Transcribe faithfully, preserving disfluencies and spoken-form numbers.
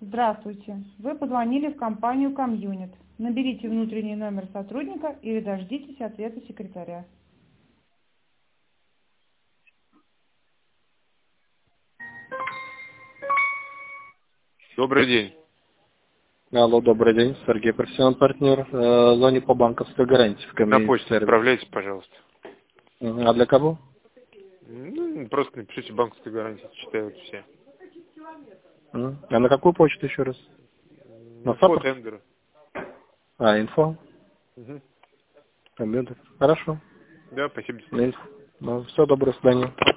Здравствуйте. Вы позвонили в компанию Комьюнит. Наберите внутренний номер сотрудника или дождитесь ответа секретаря. Добрый день. Алло, добрый день. Сергей, профессиональный партнер. Э, звоню по банковской гарантии в На Комьюнит почту сервис. отправляйте, пожалуйста. Мгм. А для кого? Ну, просто напишите банковскую гарантию, читают все. Мгм. А на какую почту еще раз? На Инфо саппорт? тендера. А, инфо? Угу. Компьютер. Хорошо. Да, спасибо. На инфо. Ну, все, доброго свидания.